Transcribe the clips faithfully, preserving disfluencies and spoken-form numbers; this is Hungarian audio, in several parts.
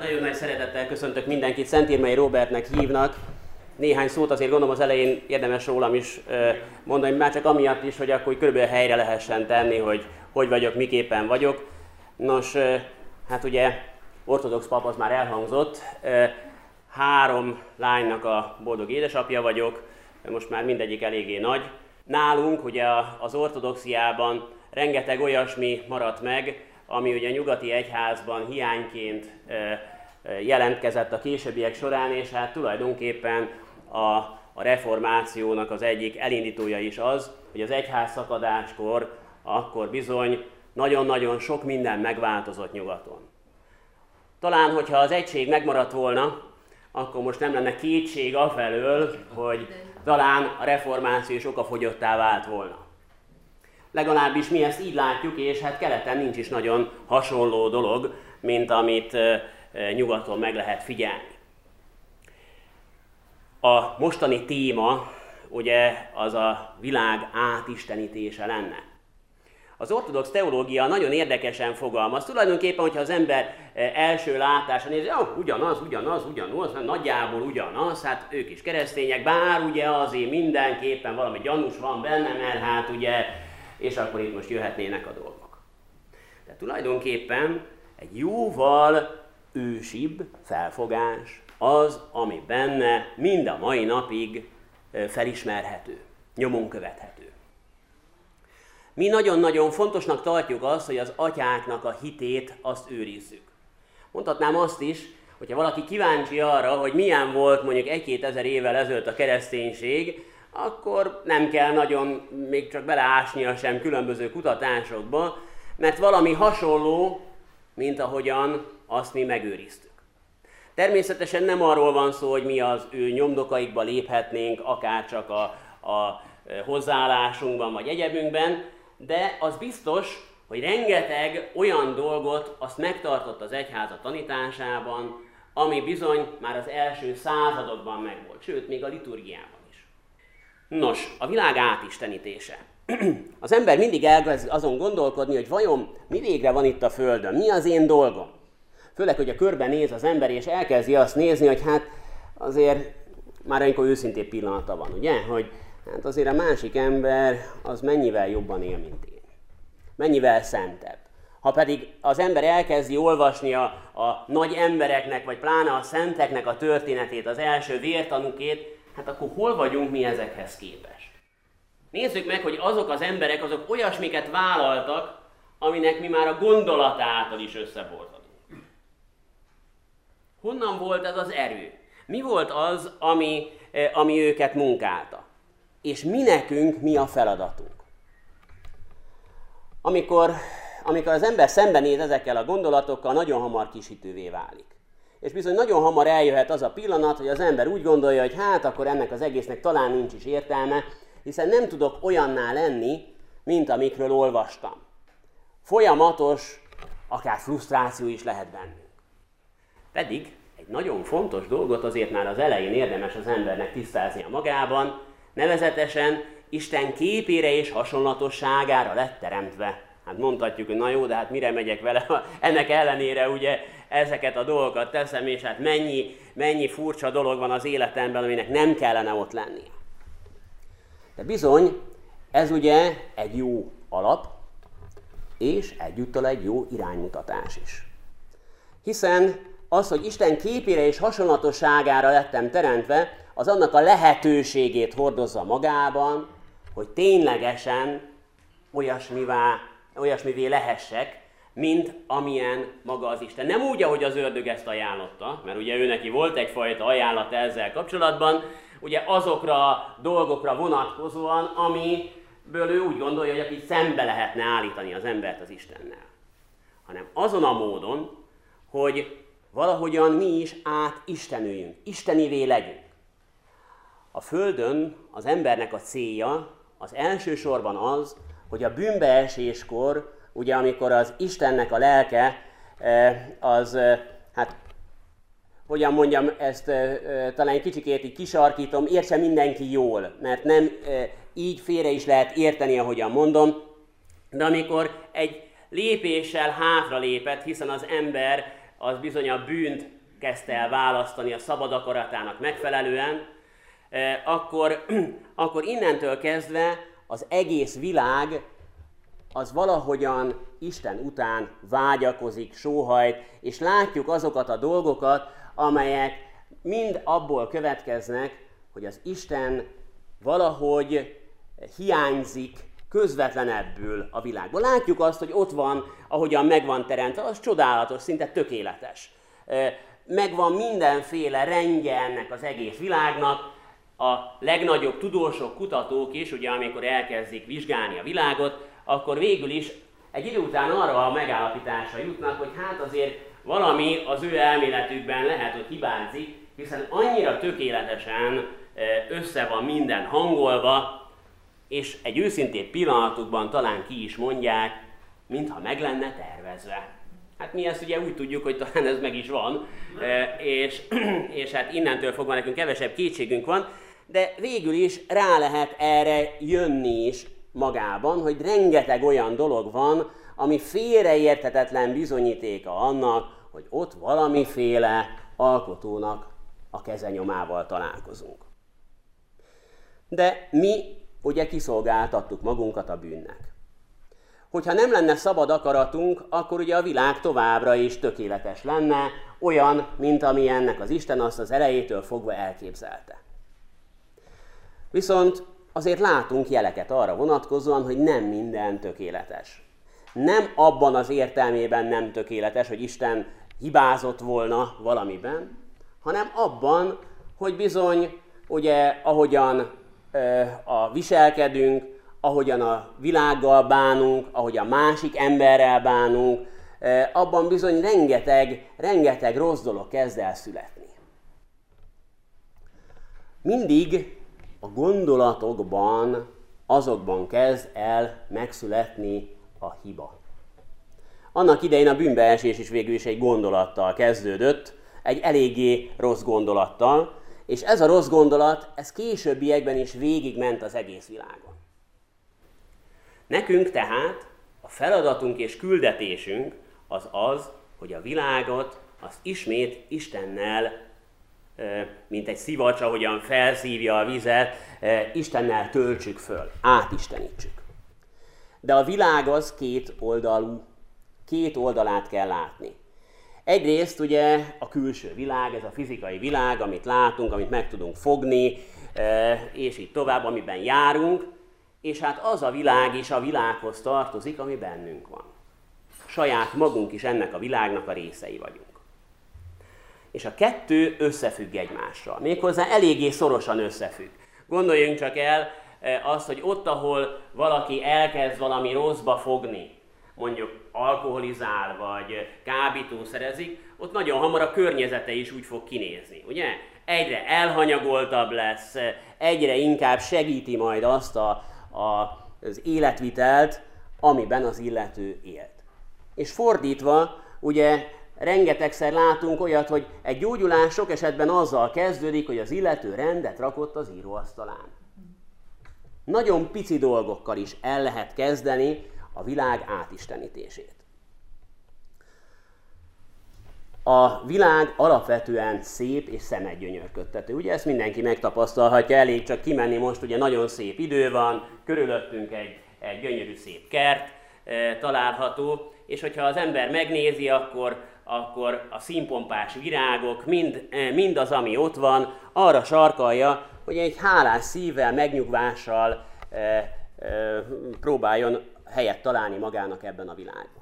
Nagyon nagy szeretettel köszöntök mindenkit, Szentírmei Róbertnek hívnak. Néhány szót azért gondolom az elején érdemes rólam is mondani, már csak amiatt is, hogy akkor körülbelül helyre lehessen tenni, hogy hogy vagyok, miképpen vagyok. Nos, hát ugye ortodox pap az már elhangzott, három lánynak a boldog édesapja vagyok, most már mindegyik eléggé nagy. Nálunk ugye az ortodoxiában rengeteg olyasmi maradt meg, ami ugye a nyugati egyházban hiányként jelentkezett a későbbiek során, és hát tulajdonképpen a, a reformációnak az egyik elindítója is az, hogy az egyház szakadáskor akkor bizony nagyon-nagyon sok minden megváltozott nyugaton. Talán, hogyha az egység megmaradt volna, akkor most nem lenne kétség afelől, hogy talán a reformáció is okafogyottá vált volna. Legalábbis mi ezt így látjuk, és hát keleten nincs is nagyon hasonló dolog, mint amit nyugaton meg lehet figyelni. A mostani téma ugye az a világ átistenítése lenne. Az ortodox teológia nagyon érdekesen fogalmaz. Tulajdonképpen, hogyha az ember első látásra nézi, oh, ugyanaz, ugyanaz, ugyanaz, nagyjából ugyanaz, hát ők is keresztények, bár ugye azért mindenképpen valami gyanús van benne, mert hát ugye, és akkor itt most jöhetnének a dolgok. De tulajdonképpen egy jóval ősibb felfogás az, ami benne mind a mai napig felismerhető, nyomon követhető. Mi nagyon-nagyon fontosnak tartjuk azt, hogy az atyáknak a hitét azt őrizzük. Mondhatnám azt is, hogyha valaki kíváncsi arra, hogy milyen volt mondjuk egy-két ezer évvel ezelőtt a kereszténység, akkor nem kell nagyon még csak beleásnia sem különböző kutatásokba, mert valami hasonló, mint ahogyan azt mi megőriztük. Természetesen nem arról van szó, hogy mi az ő nyomdokaikba léphetnénk, akár csak a, a hozzáállásunkban vagy egyebünkben, de az biztos, hogy rengeteg olyan dolgot azt megtartott az egyház a tanításában, ami bizony már az első századokban megvolt, sőt, még a liturgiában is. Nos, a világ átistenítése. Az ember mindig elkezd azon gondolkodni, hogy vajon mi végre van itt a Földön, mi az én dolgom. Főleg, hogy a körben néz az ember, és elkezdi azt nézni, hogy hát azért már amikor őszintén pillanata van, ugye? Hogy hát azért a másik ember az mennyivel jobban él, mint én. Mennyivel szentebb. Ha pedig az ember elkezdi olvasni a, a nagy embereknek, vagy pláne a szenteknek a történetét, az első vértanúkét, hát akkor hol vagyunk mi ezekhez képest? Nézzük meg, hogy azok az emberek, azok olyasmiket vállaltak, aminek mi már a gondolatától is összeborzadunk. Honnan volt ez az erő? Mi volt az, ami, ami őket munkálta? És mi nekünk mi a feladatunk? Amikor, amikor az ember szembenéz ezekkel a gondolatokkal, nagyon hamar kisítővé válik. És bizony nagyon hamar eljöhet az a pillanat, hogy az ember úgy gondolja, hogy hát akkor ennek az egésznek talán nincs is értelme, hiszen nem tudok olyanná lenni, mint amikről olvastam. Folyamatos, akár frusztráció is lehet bennünk. Pedig egy nagyon fontos dolgot azért már az elején érdemes az embernek tisztáznia magában, nevezetesen Isten képére és hasonlatosságára lett teremtve. Hát mondhatjuk, hogy na jó, de hát mire megyek vele, ennek ellenére ugye ezeket a dolgokat teszem, és hát mennyi, mennyi furcsa dolog van az életemben, aminek nem kellene ott lennie. De bizony, ez ugye egy jó alap, és egyúttal egy jó iránymutatás is. Hiszen az, hogy Isten képére és hasonlatosságára lettem teremtve, az annak a lehetőségét hordozza magában, hogy ténylegesen olyasmivá, olyasmivé lehessek, mint amilyen maga az Isten. Nem úgy, ahogy az ördög ezt ajánlotta, mert ugye ő neki volt egyfajta ajánlata ezzel kapcsolatban, ugye azokra a dolgokra vonatkozóan, amiből ő úgy gondolja, hogy aki szembe lehetne állítani az embert az Istennel. Hanem azon a módon, hogy valahogyan mi is átistenüljünk, istenivé legyünk. A Földön az embernek a célja az elsősorban az, hogy a bűnbeeséskor, ugye amikor az Istennek a lelke, az, hát, hogyan mondjam, ezt talán egy kicsikét így kisarkítom, értse mindenki jól, mert nem így félre is lehet érteni, ahogyan mondom, de amikor egy lépéssel hátra lépett, hiszen az ember az bizony a bűnt kezdte el választani a szabad akaratának megfelelően, akkor, akkor innentől kezdve az egész világ az valahogyan Isten után vágyakozik, sóhajt, és látjuk azokat a dolgokat, amelyek mind abból következnek, hogy az Isten valahogy hiányzik közvetlenebbül a világból. Látjuk azt, hogy ott van, ahogyan meg van teremtve, az csodálatos, szinte tökéletes. Megvan mindenféle rendje ennek az egész világnak. A legnagyobb tudósok, kutatók is, ugye amikor elkezdik vizsgálni a világot, akkor végül is egy idő után arra a megállapításra jutnak, hogy hát azért valami az ő elméletükben lehet, hogy hibázik, hiszen annyira tökéletesen össze van minden hangolva, és egy őszintén pillanatukban talán ki is mondják, mintha meg lenne tervezve. Hát mi ezt ugye úgy tudjuk, hogy talán ez meg is van, és, és hát innentől fogva nekünk kevesebb kétségünk van, de végül is rá lehet erre jönni is magában, hogy rengeteg olyan dolog van, ami félreérthetetlen bizonyítéka annak, hogy ott valamiféle alkotónak a kezenyomával találkozunk. De mi ugye kiszolgáltattuk magunkat a bűnnek. Hogyha nem lenne szabad akaratunk, akkor ugye a világ továbbra is tökéletes lenne, olyan, mint ami ennek az Isten azt az elejétől fogva elképzelte. Viszont azért látunk jeleket arra vonatkozóan, hogy nem minden tökéletes. Nem abban az értelmében nem tökéletes, hogy Isten hibázott volna valamiben, hanem abban, hogy bizony, ugye, ahogyan ö, a viselkedünk, ahogyan a világgal bánunk, ahogy a másik emberrel bánunk, ö, abban bizony rengeteg, rengeteg rossz dolog kezd el születni. Mindig a gondolatokban, azokban kezd el megszületni a hiba. Annak idején a bűnbeesés is végül is egy gondolattal kezdődött, egy eléggé rossz gondolattal, és ez a rossz gondolat, ez későbbiekben is végigment az egész világon. Nekünk tehát a feladatunk és küldetésünk az az, hogy a világot azt ismét Istennel, mint egy szivacs, ahogyan felszívja a vizet, Istennel töltsük föl, átistenítsük. De a világ az két oldalú, két oldalát kell látni. Egyrészt ugye a külső világ, ez a fizikai világ, amit látunk, amit meg tudunk fogni, és így tovább, amiben járunk, és hát az a világ is a világhoz tartozik, ami bennünk van. Saját magunk is ennek a világnak a részei vagyunk. És a kettő összefügg egymással, méghozzá eléggé szorosan összefügg. Gondoljunk csak el azt, hogy ott, ahol valaki elkezd valami rosszba fogni, mondjuk alkoholizál, vagy kábítószerezik, ott nagyon hamar a környezete is úgy fog kinézni, ugye? Egyre elhanyagoltabb lesz, egyre inkább segíti majd azt a, a, az életvitelt, amiben az illető élt. És fordítva, ugye rengetegszer látunk olyat, hogy egy gyógyulás sok esetben azzal kezdődik, hogy az illető rendet rakott az íróasztalán. Nagyon pici dolgokkal is el lehet kezdeni a világ átistenítését. A világ alapvetően szép és szemedgyönyörködtető. Ugye ezt mindenki megtapasztalhatja, elég csak kimenni most, ugye nagyon szép idő van, körülöttünk egy, egy gyönyörű szép kert e, található, és hogyha az ember megnézi, akkor, akkor a színpompás virágok, mind, e, mind az, ami ott van, arra sarkalja, hogy egy hálás szívvel, megnyugvással e, e, próbáljon helyet találni magának ebben a világban.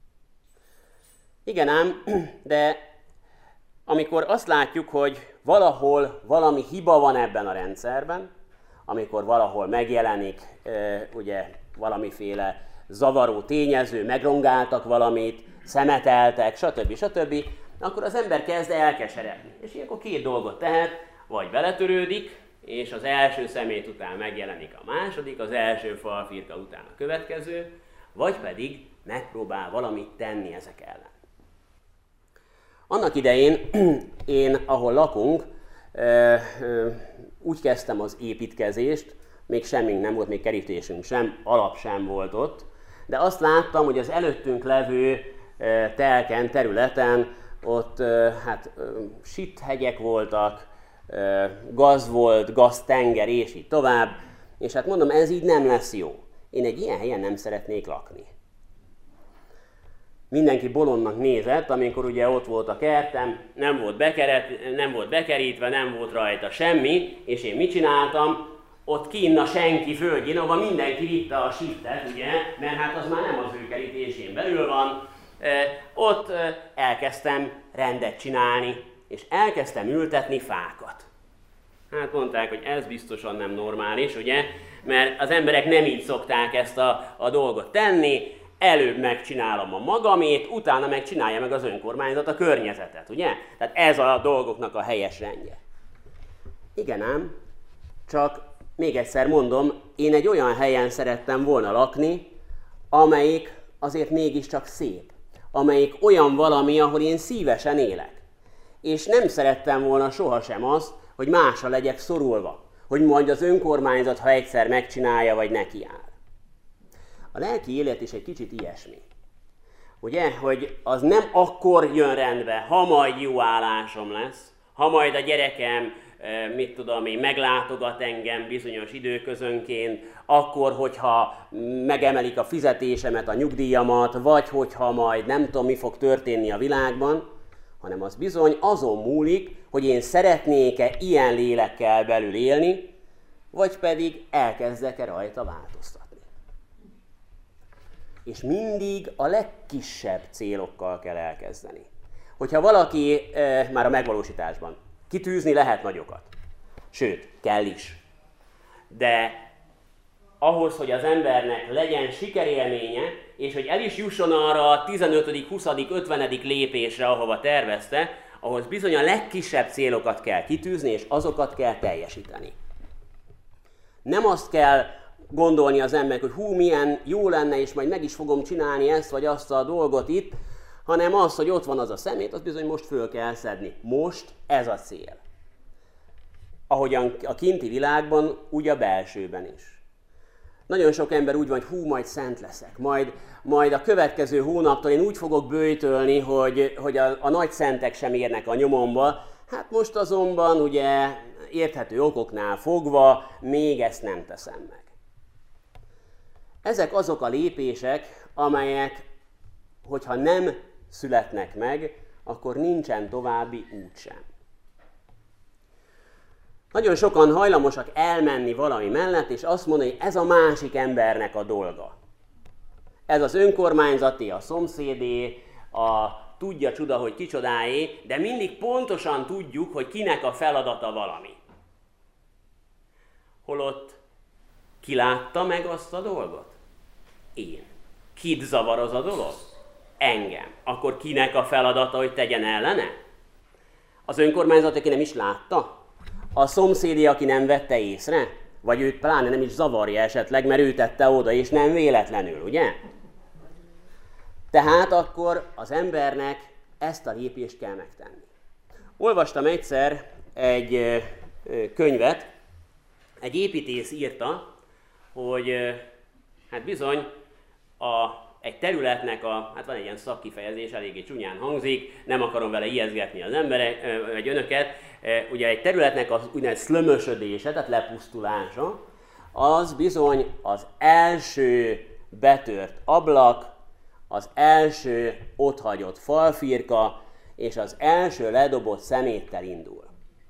Igen ám, de amikor azt látjuk, hogy valahol valami hiba van ebben a rendszerben, amikor valahol megjelenik e, ugye valamiféle zavaró tényező, megrongáltak valamit, szemeteltek, stb. stb., akkor az ember kezd elkeseredni. És ilyenkor két dolgot tehet, vagy beletörődik, és az első szemét után megjelenik a második, az első falfirka után a következő, vagy pedig megpróbál valamit tenni ezek ellen. Annak idején én, ahol lakunk, úgy kezdtem az építkezést, még semmink nem volt, még kerítésünk sem, alap sem volt ott, de azt láttam, hogy az előttünk levő telken, területen ott hát sithegyek voltak, gaz volt, gaztenger, és így tovább. És hát mondom, ez így nem lesz jó. Én egy ilyen helyen nem szeretnék lakni. Mindenki bolondnak nézett, amikor ugye ott volt a kertem, nem volt, bekeret, nem volt bekerítve, nem volt rajta semmi, és én mit csináltam? Ott kinn a senki földjén, ahol mindenki vitte a sittet, ugye, mert hát az már nem az ő kerítésén belül van. Ott elkezdtem rendet csinálni, és elkezdtem ültetni fákat. Hát mondták, hogy ez biztosan nem normális, ugye, mert az emberek nem így szokták ezt a, a dolgot tenni, előbb megcsinálom a magamét, utána megcsinálja meg az önkormányzat a környezetet, ugye? Tehát ez a dolgoknak a helyes rendje. Igen ám, csak még egyszer mondom, én egy olyan helyen szerettem volna lakni, amelyik azért mégiscsak szép. Amelyik olyan valami, ahol én szívesen élek. És nem szerettem volna sohasem azt, hogy másra legyek szorulva. Hogy majd az önkormányzat, ha egyszer megcsinálja, vagy nekiáll. A lelki élet is egy kicsit ilyesmi. Ugye, hogy az nem akkor jön rendbe, ha majd jó állásom lesz, ha majd a gyerekem, mit tudom én, meglátogat engem bizonyos időközönként, akkor, hogyha megemelik a fizetésemet, a nyugdíjamat, vagy hogyha majd nem tudom, mi fog történni a világban, hanem az bizony azon múlik, hogy én szeretnék-e ilyen lélekkel belül élni, vagy pedig elkezdek-e rajta változtatni. És mindig a legkisebb célokkal kell elkezdeni. Hogyha valaki e, már a megvalósításban kitűzni lehet nagyokat, sőt, kell is, de ahhoz, hogy az embernek legyen sikerélménye, és hogy el is jusson arra a tizenötödik, huszadik, ötvenedik lépésre, ahova tervezte, ahhoz bizony a legkisebb célokat kell kitűzni, és azokat kell teljesíteni. Nem azt kell gondolni az emberek, hogy hú, milyen jó lenne, és majd meg is fogom csinálni ezt vagy azt a dolgot itt, hanem az, hogy ott van az a szemét, az bizony most föl kell szedni. Most ez a cél. Ahogyan a kinti világban, úgy a belsőben is. Nagyon sok ember úgy van, hogy hú, majd szent leszek, majd, majd a következő hónaptól én úgy fogok böjtölni, hogy, hogy a, a nagy szentek sem érnek a nyomomba. Hát most azonban ugye érthető okoknál fogva még ezt nem teszem meg. Ezek azok a lépések, amelyek, hogyha nem születnek meg, akkor nincsen további út sem. Nagyon sokan hajlamosak elmenni valami mellett, és azt mondani, hogy ez a másik embernek a dolga. Ez az önkormányzati, a szomszédé, a tudja csuda, hogy kicsodáé, de mindig pontosan tudjuk, hogy kinek a feladata valami. Holott ki látta meg azt a dolgot? Én. Kit zavar az a dolog? Engem. Akkor kinek a feladata, hogy tegyen ellene? Az önkormányzat, aki nem is látta? A szomszédé, aki nem vette észre? Vagy őt pláne nem is zavarja esetleg, mert ő tette oda, és nem véletlenül, ugye? Tehát akkor az embernek ezt a lépést kell megtenni. Olvastam egyszer egy könyvet, egy építész írta, hogy hát bizony a, egy területnek a, hát van egy ilyen szakkifejezés, eléggé csúnyán hangzik, nem akarom vele ijeszgetni az emberek, vagy önöket, ugye egy területnek az úgynevezett szlömösödése, tehát lepusztulása, az bizony az első betört ablak, az első otthagyott falfirka, és az első ledobott szeméttel indul.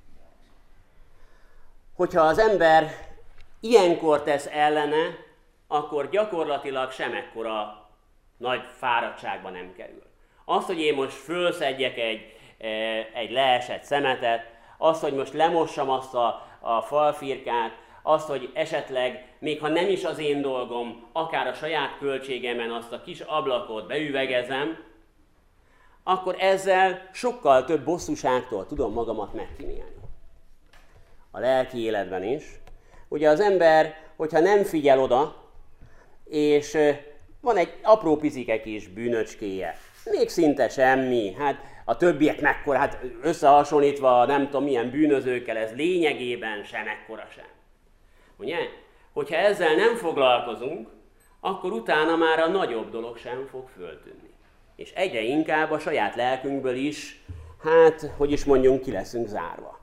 Hogyha az ember ilyenkor tesz ellene, akkor gyakorlatilag semekkora nagy fáradtságba nem kerül. Az, hogy én most fölszedjek egy, egy leesett szemetet, az, hogy most lemossam azt a, a falfirkát, azt, hogy esetleg, még ha nem is az én dolgom, akár a saját költségemen azt a kis ablakot beüvegezem, akkor ezzel sokkal több bosszúságtól tudom magamat megkímélni. A lelki életben is. Ugye az ember, hogyha nem figyel oda, és van egy apró picike kis bűnöcskéje, még szinte semmi, hát a többiek mekkora, hát összehasonlítva nem tudom milyen bűnözőkkel, ez lényegében sem ekkora sem. Ugye? Hogyha ezzel nem foglalkozunk, akkor utána már a nagyobb dolog sem fog föltűnni. és egyre inkább a saját lelkünkből is, hát, hogy is mondjunk, ki leszünk zárva.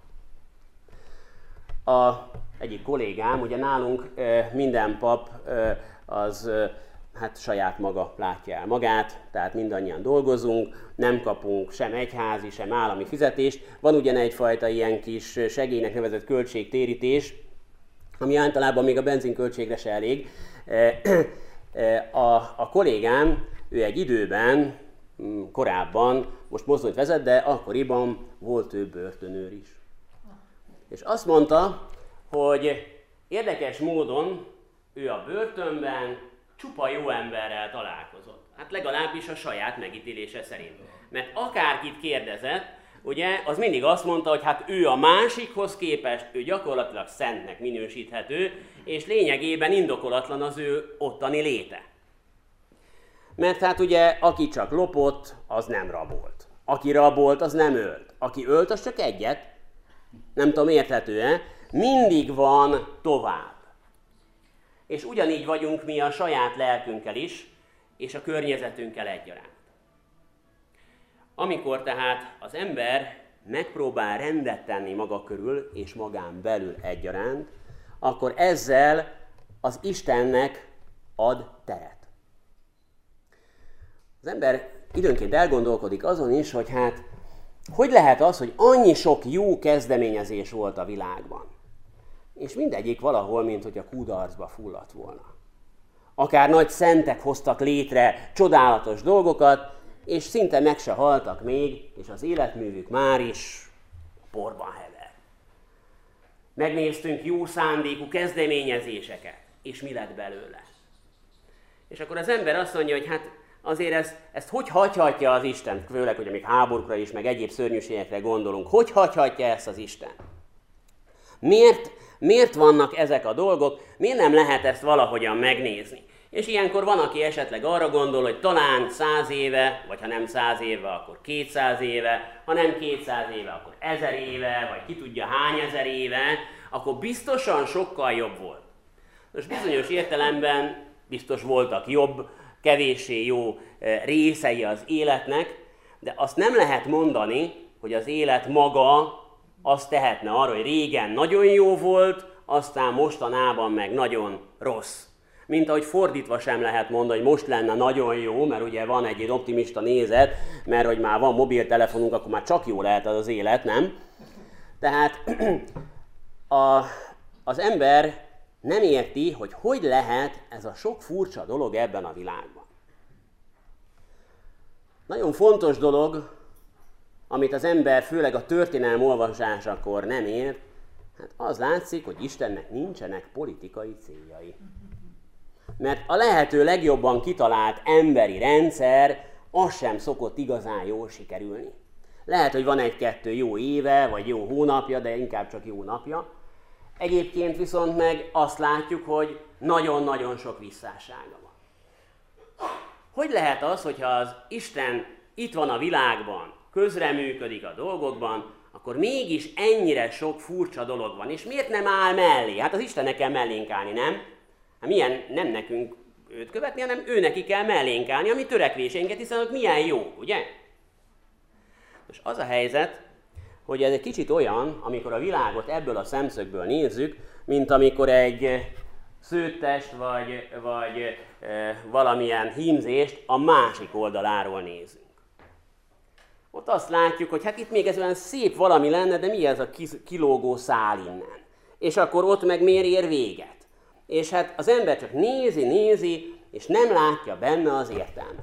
A egyik kollégám, ugye nálunk minden pap az hát saját maga látja el magát, tehát mindannyian dolgozunk, nem kapunk sem egyházi, sem állami fizetést. Van ugyan egyfajta ilyen kis segélynek nevezett költségtérítés, ami általában még a benzinköltségre se elég. A, a kollégám, ő egy időben, korábban, most mozdonyt vezet, de akkoriban volt ő börtönőr is. És azt mondta, hogy érdekes módon ő a börtönben csupa jó emberrel találkozott. Hát legalábbis a saját megítélése szerint. Mert akárkit kérdezett, ugye, az mindig azt mondta, hogy hát ő a másikhoz képest, ő gyakorlatilag szentnek minősíthető, és lényegében indokolatlan az ő ottani léte. Mert hát ugye, aki csak lopott, az nem rabolt. Aki rabolt, az nem ölt. Aki ölt, az csak egyet. Nem tudom, érthető-e? Mindig van tovább. És ugyanígy vagyunk mi a saját lelkünkkel is, és a környezetünkkel egyaránt. Amikor tehát az ember megpróbál rendet tenni maga körül, és magán belül egyaránt, akkor ezzel az Istennek ad teret. Az ember időnként elgondolkodik azon is, hogy hát, hogy lehet az, hogy annyi sok jó kezdeményezés volt a világban, és mindegyik valahol, mint hogy a kudarcba fulladt volna. Akár nagy szentek hoztak létre csodálatos dolgokat, és szinte meg se haltak még, és az életművük már is porban hever. Megnéztünk jó szándékú kezdeményezéseket, és mi lett belőle. És akkor az ember azt mondja, hogy hát azért ezt, ezt hogy hagyhatja az Isten, főleg, hogy amíg háborúkra is, meg egyéb szörnyűségekre gondolunk, hogy hagyhatja ezt az Isten? Miért, miért vannak ezek a dolgok, miért nem lehet ezt valahogyan megnézni? És ilyenkor van, aki esetleg arra gondol, hogy talán száz éve, vagy ha nem száz éve, akkor kétszáz éve, ha nem kétszáz éve, akkor ezer éve, vagy ki tudja hány ezer éve, akkor biztosan sokkal jobb volt. Most bizonyos értelemben biztos voltak jobb, kevéssé jó részei az életnek, de azt nem lehet mondani, hogy az élet maga azt tehetne arra, hogy régen nagyon jó volt, aztán mostanában meg nagyon rossz. Mint ahogy fordítva sem lehet mondani, hogy most lenne nagyon jó, mert ugye van egy ilyen optimista nézet, mert hogy már van mobiltelefonunk, akkor már csak jó lehet az az élet, nem? Tehát a, az ember nem érti, hogy hogy lehet ez a sok furcsa dolog ebben a világban. Nagyon fontos dolog, amit az ember főleg a történelem olvasásakor nem ért, hát az látszik, hogy Istennek nincsenek politikai céljai. Mert a lehető legjobban kitalált emberi rendszer, az sem szokott igazán jól sikerülni. Lehet, hogy van egy-kettő jó éve, vagy jó hónapja, de inkább csak jó napja. Egyébként viszont meg azt látjuk, hogy nagyon-nagyon sok visszássága van. Hogy lehet az, hogyha az Isten itt van a világban, közreműködik a dolgokban, akkor mégis ennyire sok furcsa dolog van. És miért nem áll mellé? Hát az Istennek kell mellénk állni, nem? Hát milyen, nem nekünk őt követni, hanem ő neki kell mellénk állni, ami törekvéseinket, hiszen ott milyen jó, ugye? Most az a helyzet, hogy ez egy kicsit olyan, amikor a világot ebből a szemszögből nézzük, mint amikor egy szőttest vagy, vagy e, valamilyen hímzést a másik oldaláról nézünk. Ott azt látjuk, hogy hát itt még ez olyan szép valami lenne, de mi ez a kilógó szál innen? És akkor ott meg miért ér véget? És hát az ember csak nézi, nézi, és nem látja benne az értelmet.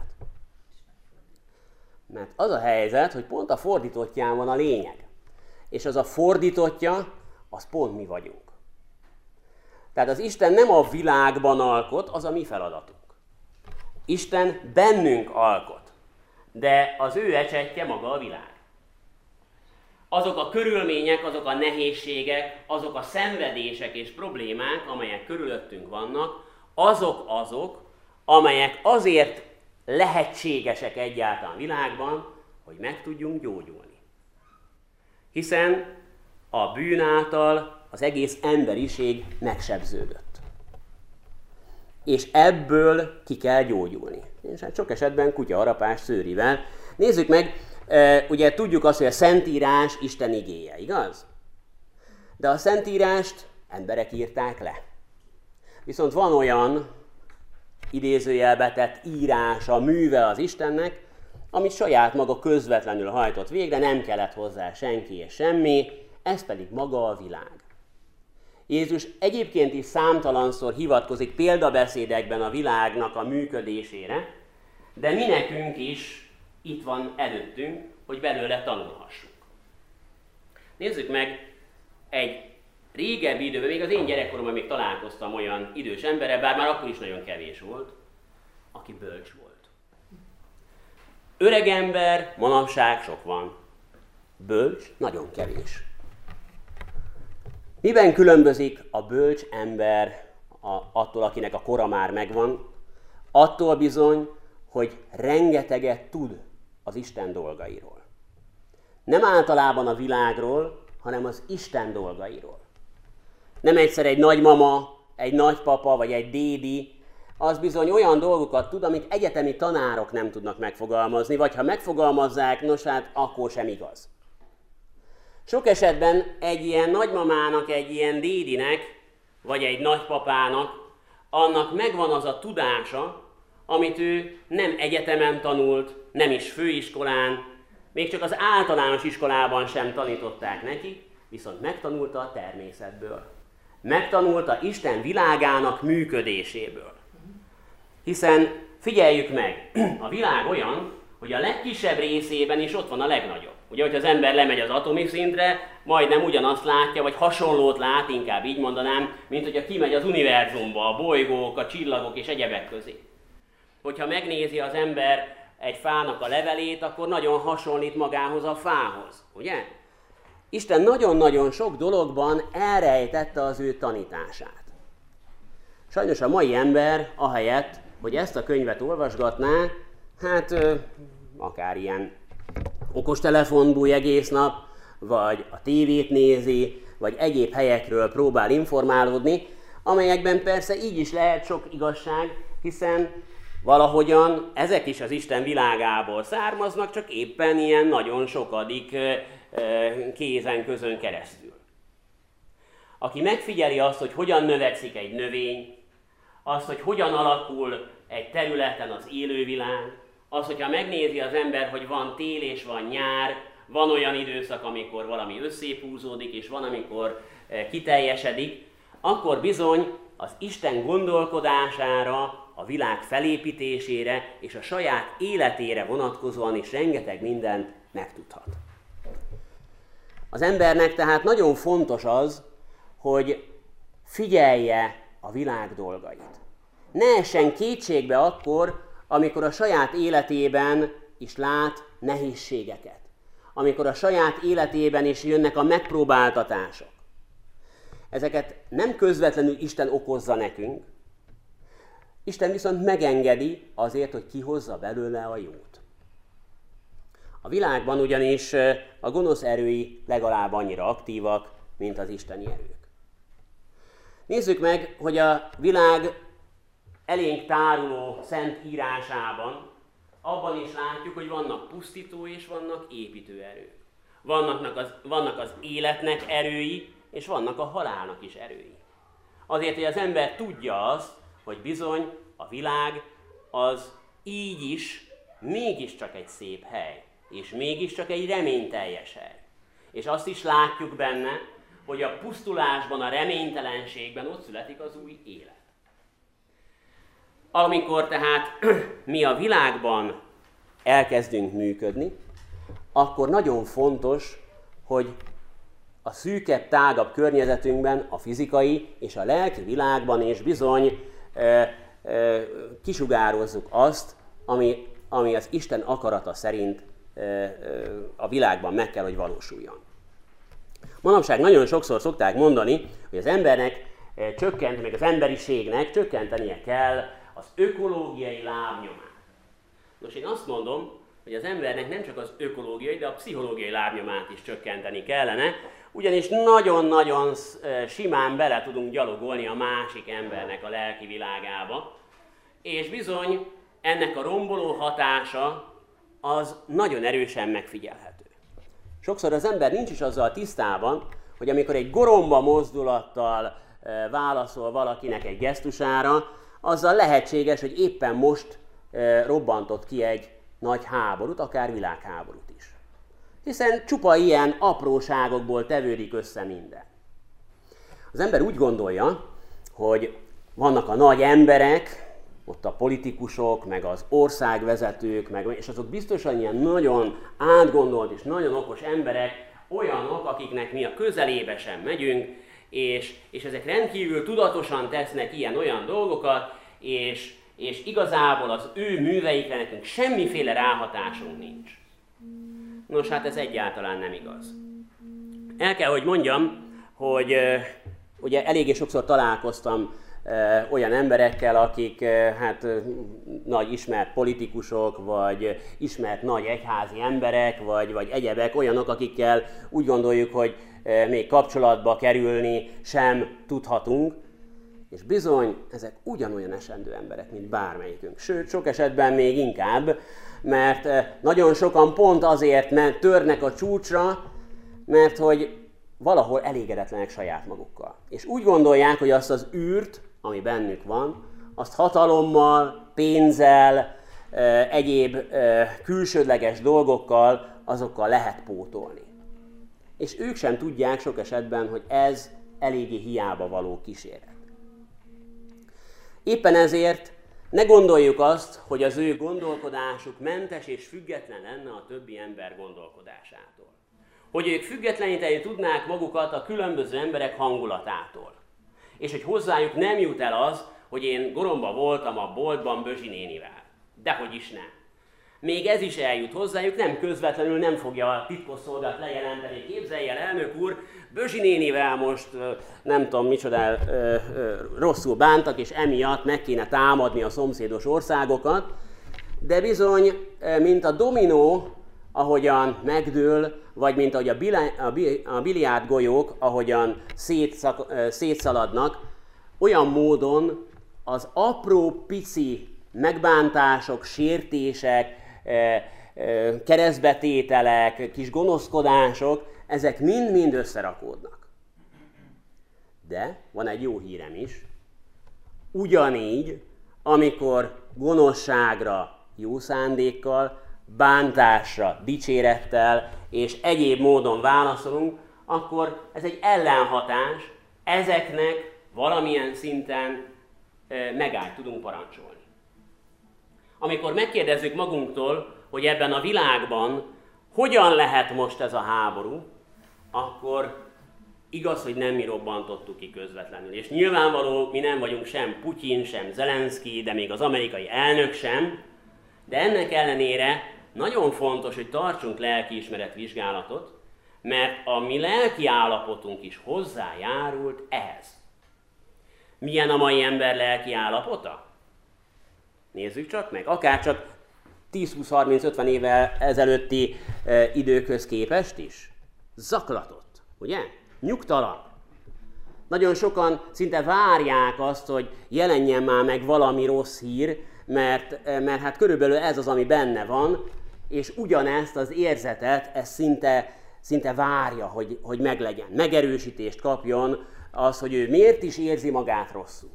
Mert az a helyzet, hogy pont a fordítottján van a lényeg. És az a fordítottja, az pont mi vagyunk. Tehát az Isten nem a világban alkot, az a mi feladatunk. Isten bennünk alkot, de az ő ecsettje maga a világ. Azok a körülmények, azok a nehézségek, azok a szenvedések és problémák, amelyek körülöttünk vannak, azok azok, amelyek azért lehetségesek egyáltalán a világban, hogy meg tudjunk gyógyulni. Hiszen a bűn által az egész emberiség megsebződött. és ebből ki kell gyógyulni. És hát sok esetben kutyaharapás szőrivel. Nézzük meg, ugye tudjuk azt, hogy a Szentírás Isten igéje, igaz? De a Szentírást emberek írták le. Viszont van olyan idézőjelbe tett írása, műve az Istennek, amit saját maga közvetlenül hajtott végre, nem kellett hozzá senki és semmi, ez pedig maga a világ. Jézus egyébként is számtalanszor hivatkozik példabeszédekben a világnak a működésére, de mi nekünk is itt van előttünk, hogy belőle tanulhassuk. Nézzük meg egy régebbi időben, még az én gyerekkoromban még találkoztam olyan idős emberrel, bár már akkor is nagyon kevés volt, aki bölcs volt. Öreg ember, manapság sok van. Bölcs, nagyon kevés. Miben különbözik a bölcs ember a, attól, akinek a kora már megvan? Attól bizony, hogy rengeteget tud az Isten dolgairól. Nem általában a világról, hanem az Isten dolgairól. Nem egyszer egy nagymama, egy nagypapa vagy egy dédi, az bizony olyan dolgokat tud, amit egyetemi tanárok nem tudnak megfogalmazni, vagy ha megfogalmazzák, nos hát akkor sem igaz. Sok esetben egy ilyen nagymamának, egy ilyen dédinek, vagy egy nagypapának, annak megvan az a tudása, amit ő nem egyetemen tanult, nem is főiskolán, még csak az általános iskolában sem tanították neki, viszont megtanulta a természetből. Megtanulta Isten világának működéséből. Hiszen figyeljük meg, a világ olyan, hogy a legkisebb részében is ott van a legnagyobb. Ugye, hogyha az ember lemegy az atomi szintre, majdnem ugyanazt látja, vagy hasonlót lát, inkább így mondanám, mint hogyha kimegy az univerzumba, a bolygók, a csillagok és egyebek közé. Hogyha megnézi az ember egy fának a levelét, akkor nagyon hasonlít magához a fához, ugye? Isten nagyon-nagyon sok dologban elrejtette az ő tanítását. Sajnos a mai ember ahelyett, hogy ezt a könyvet olvasgatná, hát akár ilyen okostelefon búj egész nap, vagy a tévét nézi, vagy egyéb helyekről próbál informálódni, amelyekben persze így is lehet sok igazság, hiszen valahogyan ezek is az Isten világából származnak, csak éppen ilyen nagyon sokadik kézen közön keresztül. Aki megfigyeli azt, hogy hogyan növekszik egy növény, azt, hogy hogyan alakul egy területen az élővilág, az, hogyha megnézi az ember, hogy van tél és van nyár, van olyan időszak, amikor valami összépúzódik, és van, amikor kiteljesedik, akkor bizony az Isten gondolkodására, a világ felépítésére és a saját életére vonatkozóan is rengeteg mindent megtudhat. Az embernek tehát nagyon fontos az, hogy figyelje a világ dolgait. Ne essen kétségbe akkor, amikor a saját életében is lát nehézségeket. Amikor a saját életében is jönnek a megpróbáltatások. Ezeket nem közvetlenül Isten okozza nekünk, Isten viszont megengedi azért, hogy kihozza belőle a jót. A világban ugyanis a gonosz erői legalább annyira aktívak, mint az isteni erők. Nézzük meg, hogy a világ elénk táruló szent írásában abban is látjuk, hogy vannak pusztító és vannak építő erők. Vannak az, vannak az életnek erői, és vannak a halálnak is erői. Azért, hogy az ember tudja azt, hogy bizony a világ az így is mégiscsak egy szép hely, és mégiscsak egy reményteljes hely. És azt is látjuk benne, hogy a pusztulásban, a reménytelenségben ott születik az új élet. Amikor tehát mi a világban elkezdünk működni, akkor nagyon fontos, hogy a szűkebb, tágabb környezetünkben, a fizikai és a lelki világban is bizony ö, ö, kisugározzuk azt, ami, ami az Isten akarata szerint ö, ö, a világban meg kell, hogy valósuljon. Manapság nagyon sokszor szokták mondani, hogy az embernek ö, csökkenteni, meg az emberiségnek csökkentenie kell az ökológiai lábnyomát. Nos, én azt mondom, hogy az embernek nem csak az ökológiai, de a pszichológiai lábnyomát is csökkenteni kellene, ugyanis nagyon-nagyon simán bele tudunk gyalogolni a másik embernek a lelki világába, és bizony ennek a romboló hatása az nagyon erősen megfigyelhető. Sokszor az ember nincs is azzal tisztában, hogy amikor egy goromba mozdulattal válaszol valakinek egy gesztusára, azzal lehetséges, hogy éppen most robbantott ki egy nagy háborút, akár világháborút is. Hiszen csupa ilyen apróságokból tevődik össze minden. Az ember úgy gondolja, hogy vannak a nagy emberek, ott a politikusok, meg az országvezetők, meg, és azok biztosan ilyen nagyon átgondolt és nagyon okos emberek, olyanok, akiknek mi a közelébe sem megyünk, és, és ezek rendkívül tudatosan tesznek ilyen-olyan dolgokat, és, és igazából az ő műveikre nekünk semmiféle ráhatásunk nincs. Nos, hát ez egyáltalán nem igaz. El kell, hogy mondjam, hogy ugye eléggé sokszor találkoztam olyan emberekkel, akik hát nagy ismert politikusok, vagy ismert nagy egyházi emberek, vagy, vagy egyebek, olyanok, akikkel úgy gondoljuk, hogy még kapcsolatba kerülni sem tudhatunk, és bizony ezek ugyanolyan esendő emberek, mint bármelyikünk. Sőt, sok esetben még inkább, mert nagyon sokan pont azért törnek a csúcsra, mert hogy valahol elégedetlenek saját magukkal. És úgy gondolják, hogy azt az űrt, ami bennük van, azt hatalommal, pénzzel, egyéb külsődleges dolgokkal, azokkal lehet pótolni. És ők sem tudják sok esetben, hogy ez eléggé hiába való kíséret. Éppen ezért ne gondoljuk azt, hogy az ő gondolkodásuk mentes és független lenne a többi ember gondolkodásától. Hogy ők függetleníteni tudnák magukat a különböző emberek hangulatától. És hogy hozzájuk nem jut el az, hogy én goromba voltam a boltban Bözsi nénivel. Dehogy is nem. Még ez is eljut hozzájuk, nem közvetlenül, nem fogja a titkosszolgálat lejelenteni. Képzelj el, elnök úr, Bözsi nénivel most nem tudom micsoda rosszul bántak, és emiatt meg kéne támadni a szomszédos országokat. De bizony, mint a dominó, ahogyan megdől, vagy mint ahogy a, bilá, a, bi, a biliárd golyók, ahogyan szétszak, szétszaladnak, olyan módon az apró, pici megbántások, sértések, keresztbetételek, kis gonoszkodások, ezek mind-mind összerakódnak. De van egy jó hírem is. Ugyanígy, amikor gonoszságra jó szándékkal, bántásra dicsérettel és egyéb módon válaszolunk, akkor ez egy ellenhatás, ezeknek valamilyen szinten megállt tudunk parancsolni. Amikor megkérdezzük magunktól, hogy ebben a világban hogyan lehet most ez a háború, akkor igaz, hogy nem mi robbantottuk ki közvetlenül. És nyilvánvaló, mi nem vagyunk sem Putyin, sem Zelenszky, de még az amerikai elnök sem, de ennek ellenére nagyon fontos, hogy tartsunk lelkiismeretvizsgálatot, mert a mi lelki állapotunk is hozzájárult ehhez. Milyen a mai ember lelki állapota? Nézzük csak meg, akár csak tíz, húsz, harminc, ötven évvel ezelőtti e, időkhöz képest is. Zaklatott, ugye? Nyugtalan. Nagyon sokan szinte várják azt, hogy jelenjen már meg valami rossz hír, mert, mert hát körülbelül ez az, ami benne van, és ugyanezt az érzetet, ez szinte, szinte várja, hogy, hogy meglegyen. Megerősítést kapjon az, hogy ő miért is érzi magát rosszul.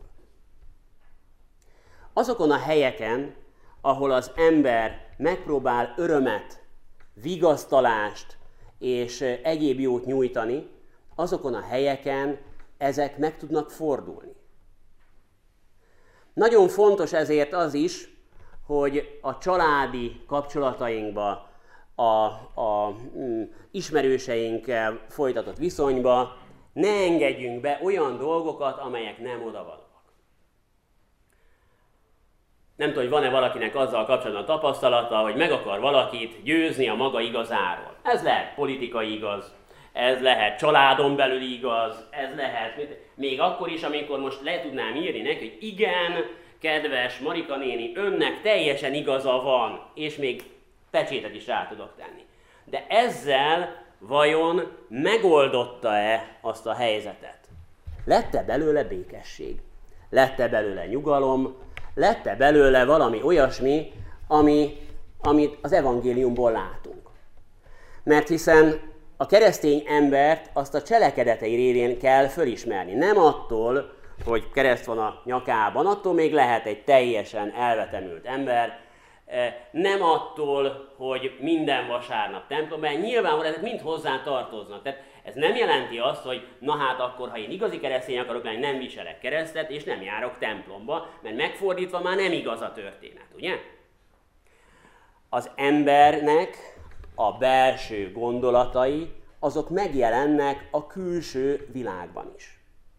Azokon a helyeken, ahol az ember megpróbál örömet, vigasztalást és egyéb jót nyújtani, azokon a helyeken ezek meg tudnak fordulni. Nagyon fontos ezért az is, hogy a családi kapcsolatainkba, a, a mm, ismerőseinkkel folytatott viszonyba ne engedjünk be olyan dolgokat, amelyek nem odavalóak. Nem tudom, hogy van-e valakinek azzal kapcsolatban tapasztalata, hogy meg akar valakit győzni a maga igazáról. Ez lehet politikai igaz, ez lehet családon belüli igaz, ez lehet, még akkor is, amikor most le tudnám írni neki, hogy igen, kedves Marika néni, önnek teljesen igaza van, és még Pecsétet is rá tudok tenni. De ezzel vajon megoldotta-e azt a helyzetet? Lett-e belőle békesség? Lett-e belőle nyugalom? Lett-e belőle valami olyasmi, ami, amit az evangéliumból látunk? Mert hiszen a keresztény embert azt a cselekedetei révén kell fölismerni. Nem attól, hogy kereszt van a nyakában, attól még lehet egy teljesen elvetemült ember, nem attól, hogy minden vasárnap templomban, nyilvánvalóan ezek mind hozzá tartoznak. Tehát ez nem jelenti azt, hogy na hát akkor, ha én igazi keresztény akarok lenni, nem viselek keresztet, és nem járok templomba, mert megfordítva már nem igaz a történet, ugye? Az embernek a belső gondolatai, azok megjelennek a külső világban is.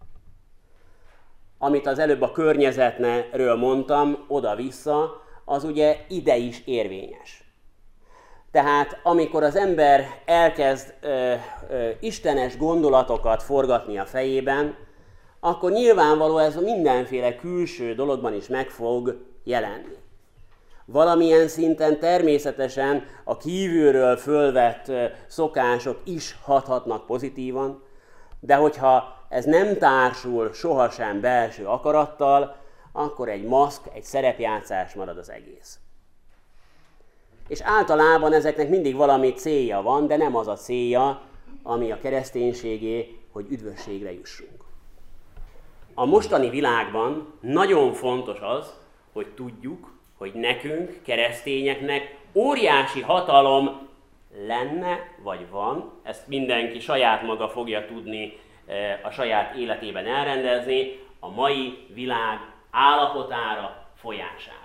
Amit az előbb a környezetről mondtam, oda-vissza, az ugye ide is érvényes. Tehát amikor az ember elkezd ö, ö, istenes gondolatokat forgatni a fejében, akkor nyilvánvaló ez mindenféle külső dologban is meg fog jelenni. Valamilyen szinten természetesen a kívülről fölvett ö, szokások is hathatnak pozitívan, de hogyha ez nem társul sohasem belső akarattal, akkor egy maszk, egy szerepjátszás marad az egész. És általában ezeknek mindig valami célja van, de nem az a célja, ami a kereszténységé, hogy üdvösségre jussunk. A mostani világban nagyon fontos az, hogy tudjuk, hogy nekünk, keresztényeknek óriási hatalom lenne, vagy van, ezt mindenki saját maga fogja tudni a saját életében elrendezni, a mai világ állapotára, folyására.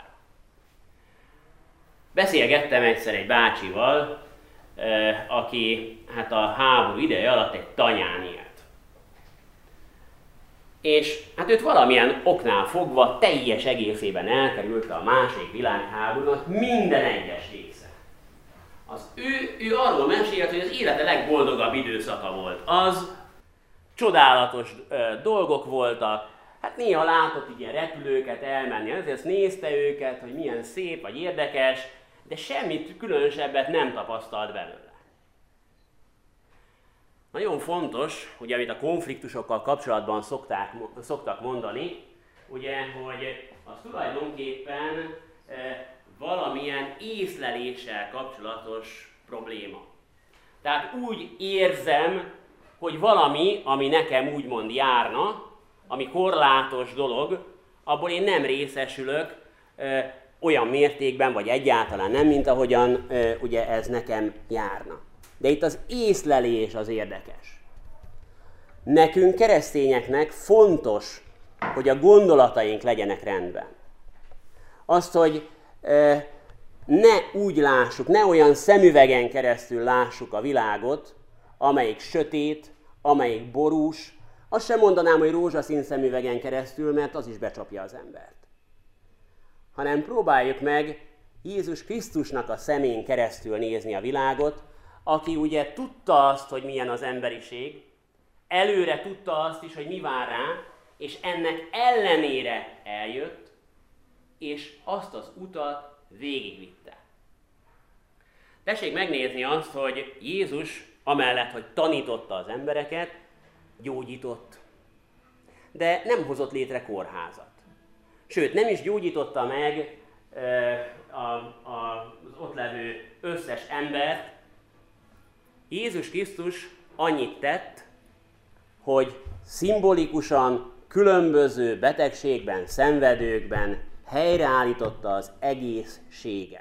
Beszélgettem egyszer egy bácsival, aki hát a háború ideje alatt egy tanyán élt. És hát őt valamilyen oknál fogva teljes egészében elkerülte a második világháborúnak minden egyes része. Az ő, ő arról mesélt, hogy az élete legboldogabb időszaka volt az, csodálatos ö, dolgok voltak, hát néha látott ilyen repülőket elmenni, azért nézte őket, hogy milyen szép vagy érdekes, de semmit különösebbet nem tapasztalt belőle. Nagyon fontos, hogy amit a konfliktusokkal kapcsolatban szokták, szoktak mondani, ugye, hogy az tulajdonképpen e, valamilyen észleléssel kapcsolatos probléma. Tehát úgy érzem, hogy valami, ami nekem úgymond járna, ami korlátos dolog, abból én nem részesülök e, olyan mértékben, vagy egyáltalán nem, mint ahogyan e, ugye ez nekem járna. De itt az észlelés az érdekes. Nekünk, keresztényeknek fontos, hogy a gondolataink legyenek rendben. Azt, hogy e, ne úgy lássuk, ne olyan szemüvegen keresztül lássuk a világot, amelyik sötét, amelyik borús. Azt sem mondanám, hogy rózsaszín szemüvegen keresztül, mert az is becsapja az embert. Hanem próbáljuk meg Jézus Krisztusnak a szemén keresztül nézni a világot, aki ugye tudta azt, hogy milyen az emberiség, előre tudta azt is, hogy mi vár rá, és ennek ellenére eljött, és azt az utat végigvitte. Tessék megnézni azt, hogy Jézus amellett, hogy tanította az embereket, gyógyított, de nem hozott létre kórházat. Sőt, nem is gyógyította meg a, a, az ott levő összes embert. Jézus Krisztus annyit tett, hogy szimbolikusan különböző betegségben, szenvedőkben helyreállította az egészséget.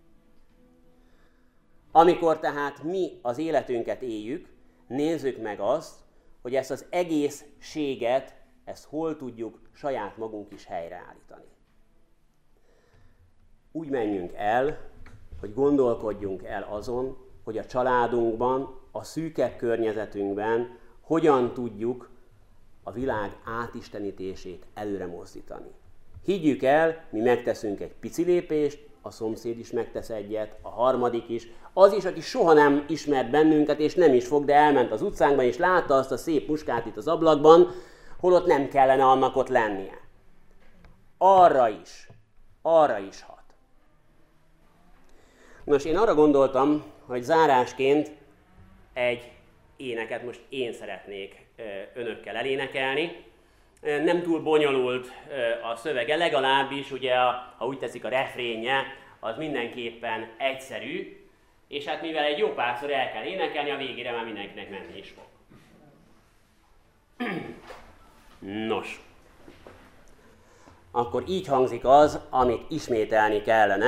Amikor tehát mi az életünket éljük, nézzük meg azt, hogy ezt az egészséget, ezt hol tudjuk saját magunk is helyreállítani. Úgy menjünk el, hogy gondolkodjunk el azon, hogy a családunkban, a szűkebb környezetünkben hogyan tudjuk a világ átistenítését előre mozdítani. Higgyük el, mi megteszünk egy pici lépést, a szomszéd is megtesz egyet, a harmadik is, az is, aki soha nem ismert bennünket, és nem is fog, de elment az utcánkban, és látta azt a szép muskát itt az ablakban, holott nem kellene annak ott lennie. Arra is, arra is hat. Nos, én arra gondoltam, hogy zárásként egy éneket most én szeretnék önökkel elénekelni. Nem túl bonyolult a szövege, legalábbis ugye, ha úgy teszik, a refrénje, az mindenképpen egyszerű, és hát mivel egy jó párszor el kell énekelni, a végére már mindenkinek menni is fog. Nos, akkor így hangzik az, amit ismételni kellene.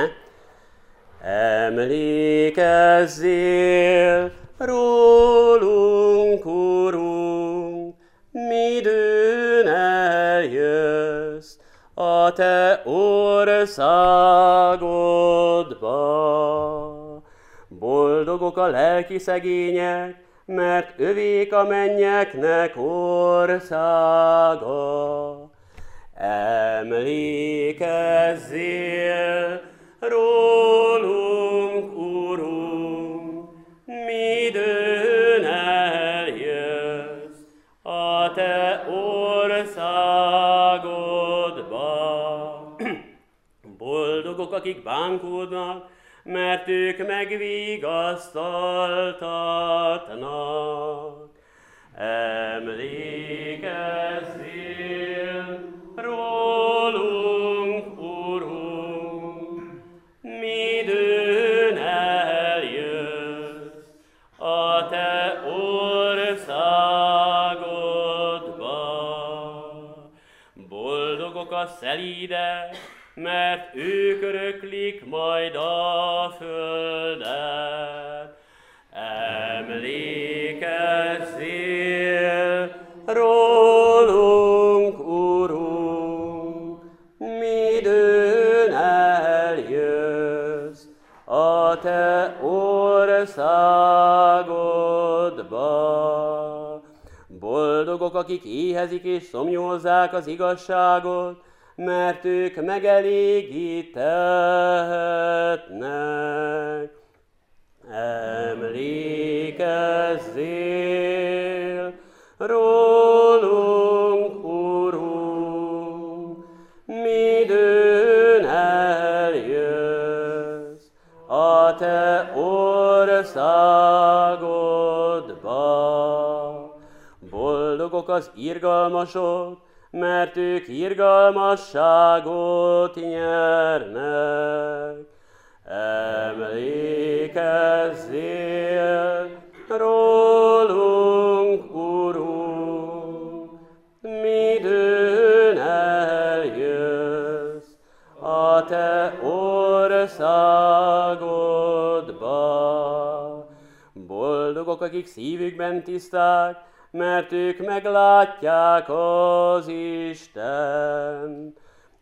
Emlékezzél rólunk, Urunk, midőn eljössz a te országodba. Boldogok a lelki szegények, mert övék a mennyeknek országa. Emlékezzél rólunk, Urunk, midőn eljössz a te országodba. Boldogok, akik bánkódnak, mert ők megvigasztaltatnak. Emlékezzél rólunk, Urunk, midőn eljössz a te országodba. Boldogok a szelídek, mert ők öröklik majd a földet. Emlékezzél rólunk, Urunk, midőn eljössz a te országodba. Boldogok, akik éhezik és szomjózzák az igazságot, mert ők megelégítetnek. Emlékezzél rólunk, Urunk, midőn eljössz a te országodba. Boldogok az irgalmasok, mert ők irgalmasságot nyernek. Emlékezzél rólunk, Urunk, midőn eljössz a te országodba. Boldogok, akik szívükben tiszták, mert ők meglátják az Istent.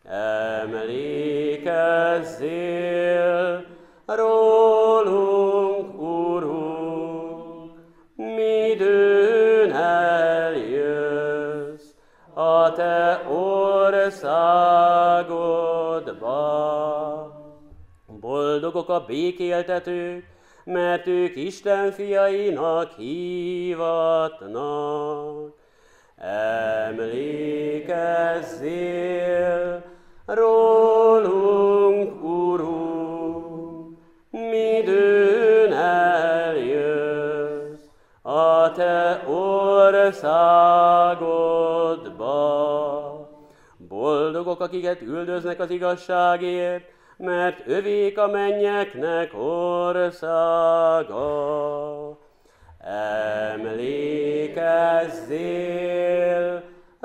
Emlékezzél rólunk, Urunk, midőn eljössz a te országodba. Boldogok a békéltetők, mert ők Isten fiainak hívatnak. Emlékezzél rólunk, Urunk, midőn eljössz a te országodba. Boldogok, akiket üldöznek az igazságért, mert övék a mennyeknek országa. Emlékezzél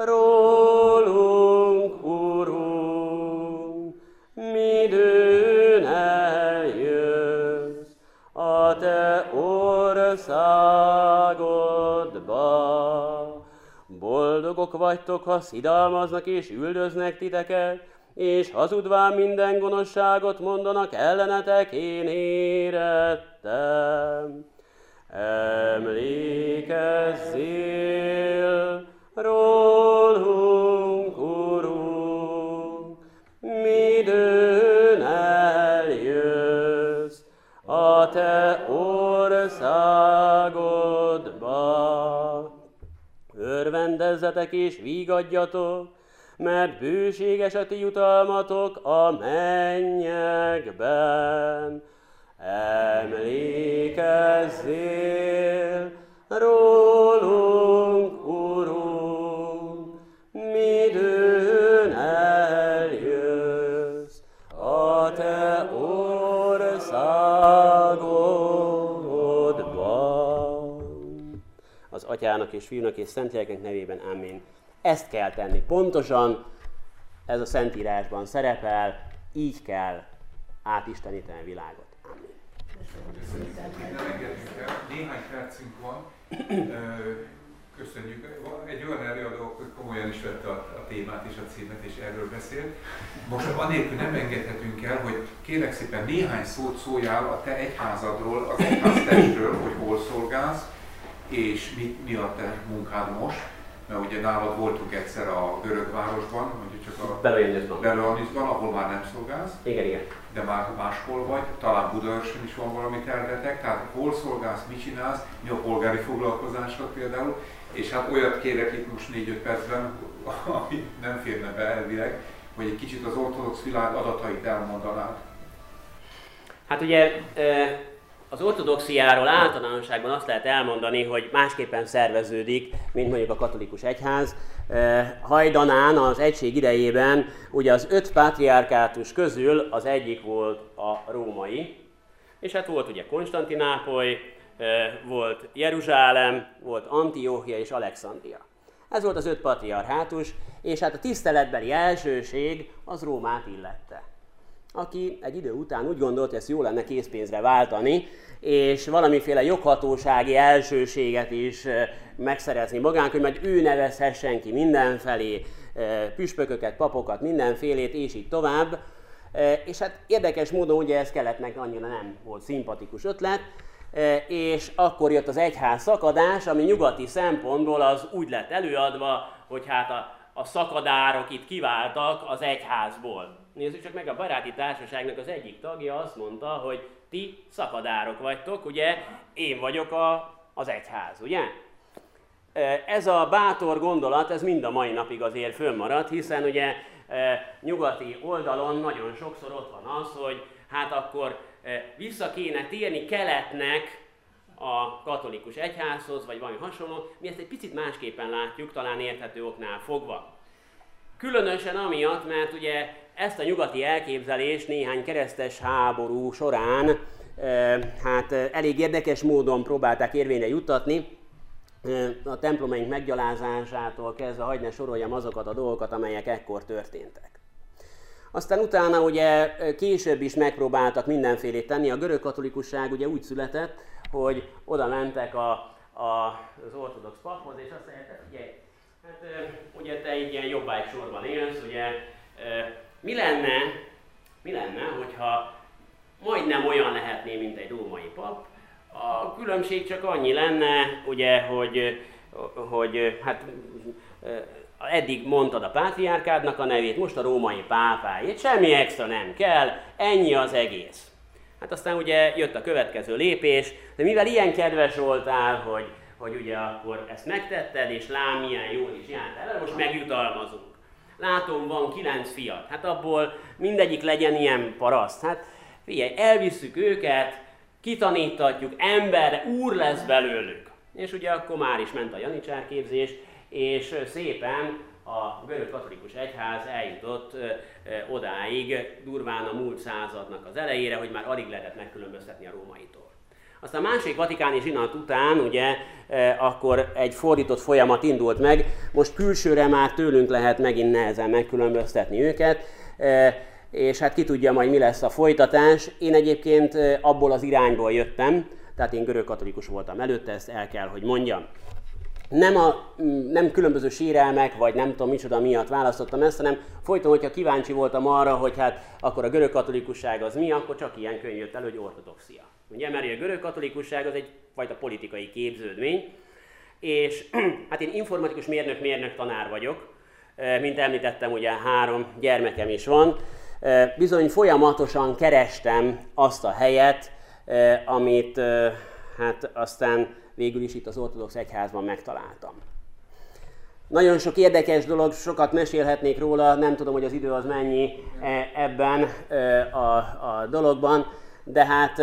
rólunk, Urunk, midőn eljössz a te országodba. Boldogok vagytok, ha szidalmaznak és üldöznek titeket, és hazudván minden gonoszságot mondanak ellenetek, én érettem. Emlékezzél rólunk, Urunk, midőn eljössz a te országodba. Örvendezzetek és vígadjatok, mert bőséges a ti jutalmatok a mennyekben. emlékezzél rólunk, Urunk, midőn eljössz a te országodban. Az Atyának és Fiúnak és Szentléleknek nevében, amen. Ezt kell tenni. Pontosan ez a Szentírásban szerepel, így kell átisteníteni a világot. Amen. Néhány percünk van. Köszönjük. Egy olyan előadó, hogy komolyan is vette a, a témát és a címet, és erről beszélt. Most anélkül nem engedhetünk el, hogy kérlek szépen néhány szót szóljál a te egyházadról, az egyháztestről, hogy hol szolgálsz, és mi, mi a te munkád most. Mert ugye nálad voltunk egyszer a Görögvárosban, mondjuk csak a Beleoniszban, ahol már nem szolgálsz. Igen, igen. De már máshol vagy, talán Budaörsön is van valami tervetek, tehát hol szolgálsz, mit csinálsz, mi a polgári foglalkozásod például, és hát olyat kérek itt most négy-öt percben, ami nem férne be elvileg, hogy egy kicsit az ortodox világ adatait elmondanád. Hát ugye az ortodoxiáról általánosságban azt lehet elmondani, hogy másképpen szerveződik, mint mondjuk a katolikus egyház. Hajdanán az egység idejében ugye az öt pátriárkátus közül az egyik volt a római, és hát volt ugye Konstantinápoly, volt Jeruzsálem, volt Antióchia és Alexandria. Ez volt az öt patriarhátus, és hát a tiszteletbeli elsőség az Rómát illette, aki egy idő után úgy gondolt, hogy ezt jó lenne készpénzre váltani, és valamiféle joghatósági elsőséget is megszerezni magának, hogy majd ő nevezhessen ki mindenfelé püspököket, papokat, mindenfélét, és így tovább. És hát érdekes módon ugye ez keletnek annyira nem volt szimpatikus ötlet, és akkor jött az egyház szakadás, ami nyugati szempontból az úgy lett előadva, hogy hát a, a szakadárok itt kiváltak az egyházból. Nézzük csak meg, a baráti társaságnak az egyik tagja azt mondta, hogy ti szakadárok vagytok, ugye, én vagyok a, az egyház, ugye? Ez a bátor gondolat, ez mind a mai napig azért fönnmaradt, hiszen ugye nyugati oldalon nagyon sokszor ott van az, hogy hát akkor vissza kéne térni keletnek a katolikus egyházhoz, vagy valami hasonló. Mi ezt egy picit másképpen látjuk, talán érthető oknál fogva. Különösen amiatt, mert ugye ezt a nyugati elképzelést néhány keresztes háború során hát elég érdekes módon próbálták érvényre juttatni. A templomaink meggyalázásától kezdve hagyj ne soroljam azokat a dolgokat, amelyek ekkor történtek. Aztán utána ugye később is megpróbáltak mindenfélét tenni. A görög katolikusság ugye úgy született, hogy oda mentek a, a, az ortodox paphoz, és azt mondják, ugye, hát ugye te egy ilyen jobbágy sorban élsz, ugye mi lenne, mi lenne, hogyha majdnem olyan lehetné, mint egy római pap. A különbség csak annyi lenne, ugye, hogy, hogy hát eddig mondtad a pátriárkádnak a nevét, most a római pápájét, semmi extra nem kell, ennyi az egész. Hát aztán ugye jött a következő lépés, de mivel ilyen kedves voltál, hogy, hogy ugye akkor ezt megtetted, és lám milyen jól is jártál, most megjutalmazunk. Látom, van kilenc fiat, hát abból mindegyik legyen ilyen paraszt. Hát figyelj, elvisszük őket, kitanítatjuk, ember, úr lesz belőlük. És ugye akkor már is ment a janicsárképzés, és szépen a görög katolikus egyház eljutott ö, ö, odáig, durván a múlt századnak az elejére, hogy már alig lehetett megkülönböztetni a rómaitól. Aztán a második vatikáni zsinat után ugye e, akkor egy fordított folyamat indult meg, most külsőre már tőlünk lehet megint nehezen megkülönböztetni őket, e, és hát ki tudja majd mi lesz a folytatás. Én egyébként abból az irányból jöttem, tehát én görög katolikus voltam előtte, ezt el kell, hogy mondjam. Nem, a, nem különböző sérelmek, vagy nem tudom micsoda miatt választottam ezt, hanem folyton, hogyha kíváncsi voltam arra, hogy hát akkor a görög katolikusság az mi, akkor csak ilyen könyv jött elő, hogy ortodoxia. Ugye, mert a görög katolikusság az egyfajta politikai képződmény, és hát én informatikus mérnök, mérnök tanár vagyok, mint említettem, ugye három gyermekem is van, bizony folyamatosan kerestem azt a helyet, amit hát aztán végül is itt az ortodox egyházban megtaláltam. Nagyon sok érdekes dolog, sokat mesélhetnék róla, nem tudom, hogy az idő az mennyi ebben a, a dologban, de hát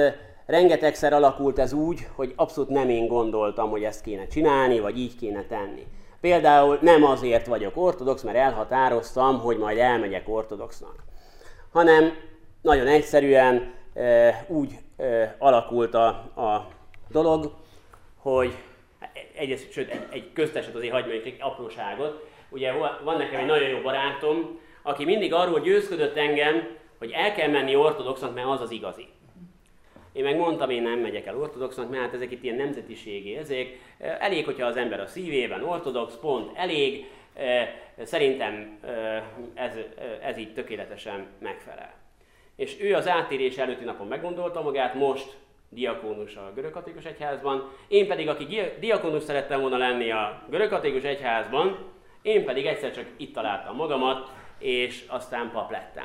rengetegszer alakult ez úgy, hogy abszolút nem én gondoltam, hogy ezt kéne csinálni, vagy így kéne tenni. Például nem azért vagyok ortodox, mert elhatároztam, hogy majd elmegyek ortodoxnak, hanem nagyon egyszerűen e, úgy e, alakult a, a dolog, hogy egy, sőt, egy, egy közteset azért hagyj meg egy apróságot. Ugye van nekem egy nagyon jó barátom, aki mindig arról győzködött engem, hogy el kell menni ortodoxnak, mert az az igazi. Én meg mondtam, én nem megyek el ortodoxnak, mert hát ezek itt ilyen nemzetiségi ezek. Elég, hogyha az ember a szívében ortodox, pont elég. Szerintem ez, ez így tökéletesen megfelel. És ő az áttérés előtti napon meggondolta magát, most diakónus a görögkatolikus egyházban, én pedig, aki diakónus szerettem volna lenni a görögkatolikus egyházban, én pedig egyszer csak itt találtam magamat, és aztán pap lettem.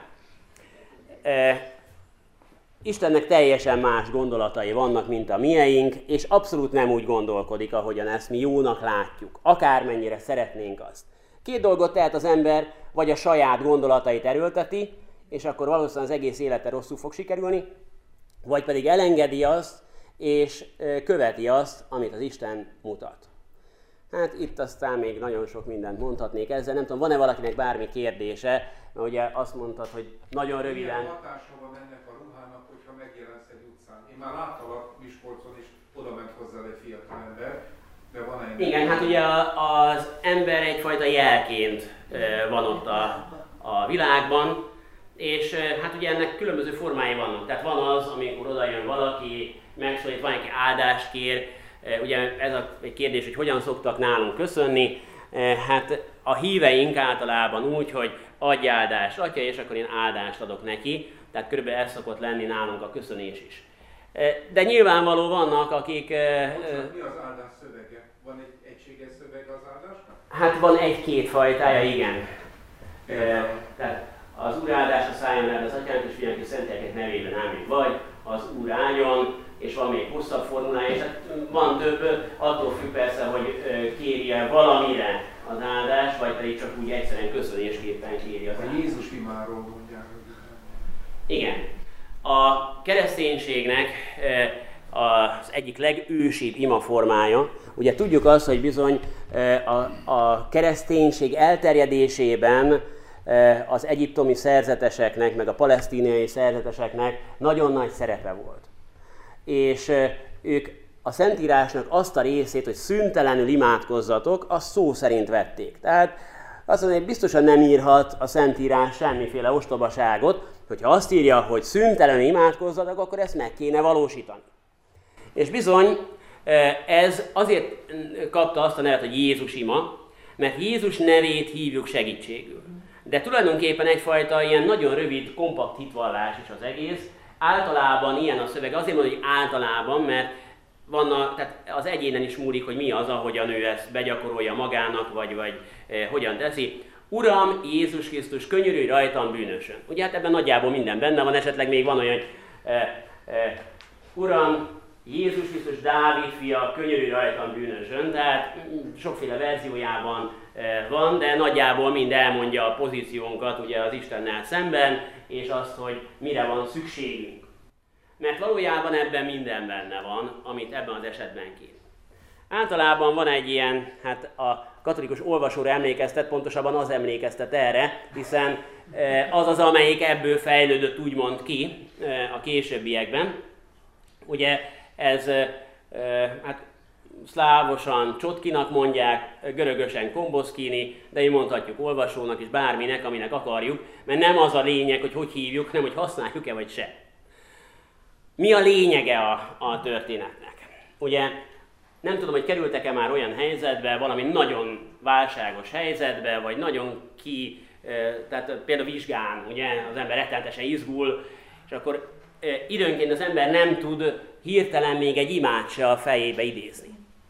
Istennek teljesen más gondolatai vannak, mint a mieink, és abszolút nem úgy gondolkodik, ahogyan ezt mi jónak látjuk, akármennyire szeretnénk azt. Két dolgot tehet az ember, vagy a saját gondolatait erőlteti, és akkor valószínűleg az egész élete rosszul fog sikerülni, vagy pedig elengedi azt, és követi azt, amit az Isten mutat. Hát itt aztán még nagyon sok mindent mondhatnék ezzel, nem tudom, van-e valakinek bármi kérdése, mert ugye azt mondtad, hogy nagyon röviden... Milyen hatása van ennek a ruhának, hogyha megjelensz egy utcán? Én már láttalak Miskolcon, és oda ment hozzá egy fiatal ember, de van egy... Igen, hát ugye az ember egyfajta jelként van ott a, a világban, és hát ugye ennek különböző formái vannak. Tehát van az, amikor oda jön valaki, megszólít, van, aki áldást kér. Ugye ez a egy kérdés, hogy hogyan szoktak nálunk köszönni. Hát a híveink általában úgy, hogy adj áldást, atya, és akkor én áldást adok neki. Tehát körülbelül ez szokott lenni nálunk a köszönés is. De nyilvánvaló vannak, akik... Bocsánat, mi az áldás szövege? Van egy egységes szöveg az áldásnak? Hát van egy-két fajtája, igen. E, tehát az Úr áldása szálljon el az Atyának és Fiának és Szentléleknek nevében, ámén. Vagy az Úr álljon, és van még hosszabb formulája, és hát van több, attól függ persze, hogy kérje valamire az áldást, vagy pedig csak úgy egyszerűen köszönésképpen kéri az áldást. A Jézus imáról mondják. Igen. A kereszténységnek az egyik legősibb imaformája, ugye tudjuk azt, hogy bizony a, a kereszténység elterjedésében az egyiptomi szerzeteseknek, meg a palesztíniai szerzeteseknek nagyon nagy szerepe volt. És ők a Szentírásnak azt a részét, hogy szüntelenül imádkozzatok, azt szó szerint vették. Tehát azt mondja, hogy biztosan nem írhat a Szentírás semmiféle ostobaságot, hogyha azt írja, hogy szüntelenül imádkozzatok, akkor ezt meg kéne valósítani. És bizony ez azért kapta azt a nevet, hogy Jézus ima, mert Jézus nevét hívjuk segítségül. De tulajdonképpen egyfajta ilyen nagyon rövid, kompakt hitvallás is az egész. Általában ilyen a szöveg, azért mondom, hogy általában, mert vannak, tehát az egyénen is múlik, hogy mi az, ahogyan ő ezt begyakorolja magának, vagy, vagy eh, hogyan teszi. Uram, Jézus Krisztus, könyörülj rajtam bűnösön. Ugye hát ebben nagyjából minden benne van, esetleg még van olyan, hogy eh, eh, Uram, Jézus Krisztus, Dávid fia, könyörülj rajtam bűnösön. Tehát sokféle verziójában eh, van, de nagyjából mind elmondja a pozíciónkat ugye az Istennel szemben, és azt, hogy mire van szükségünk. Mert valójában ebben minden benne van, amit ebben az esetben kér. Általában van egy ilyen, hát a katolikus olvasóra emlékeztet, pontosabban az emlékeztet erre, hiszen az az, amelyik ebből fejlődött úgymond ki a későbbiekben. Ugye ez hát szlávosan Csotkinak mondják, görögösen Komboszkini, de így mondhatjuk olvasónak is, bárminek, aminek akarjuk, mert nem az a lényeg, hogy hogy hívjuk, nem hogy használjuk-e vagy se. Mi a lényege a, a történetnek? Ugye nem tudom, hogy kerültek-e már olyan helyzetbe, valami nagyon válságos helyzetbe, vagy nagyon ki, tehát például vizsgán, ugye az ember rettenetesen izgul, és akkor időnként az ember nem tud hirtelen még egy imát se a fejébe idézni.